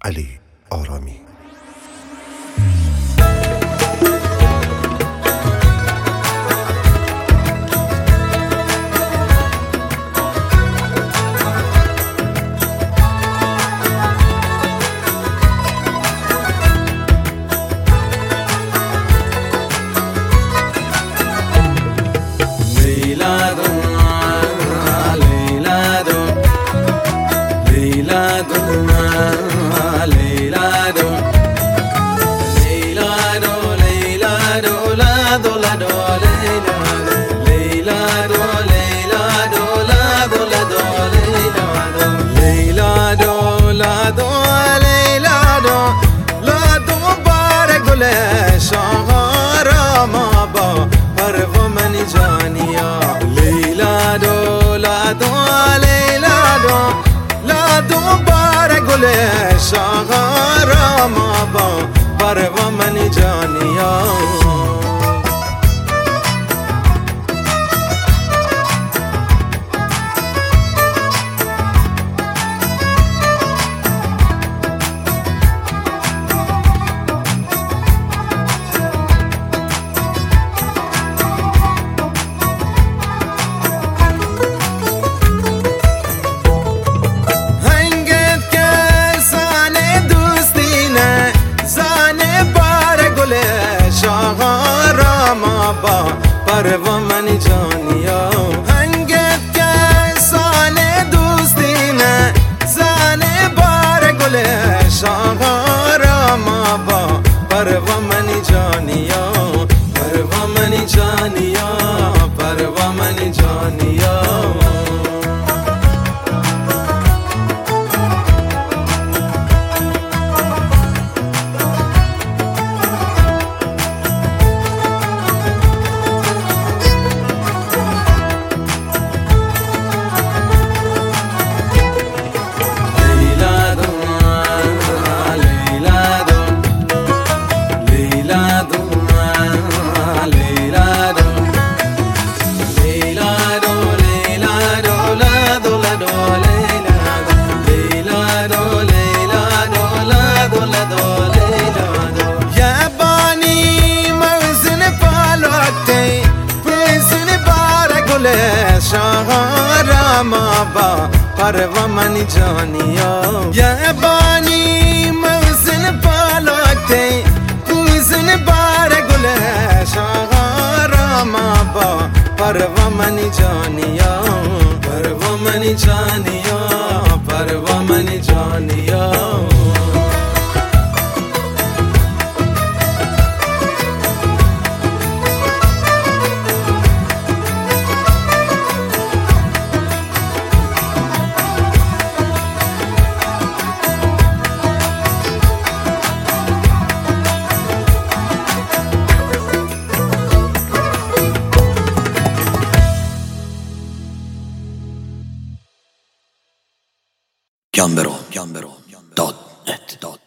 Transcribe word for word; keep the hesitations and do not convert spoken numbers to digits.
علی آرامی. شاغارا ما با پروا منی جانیا پروا منی جانیا هنگت که سان دوستی نه زن بار گل شاغارا ما با پروا منی جانیا پروا منی جانیا پروا منی جانیا شاغارا ما با پروا منی جانیا یه بانی موزن پالاکتی پوزن بار گل شاغارا ما با پروا منی جانیا پروا منی جانیا پروا منی جانیا Gambero, Gambero, dot net, dot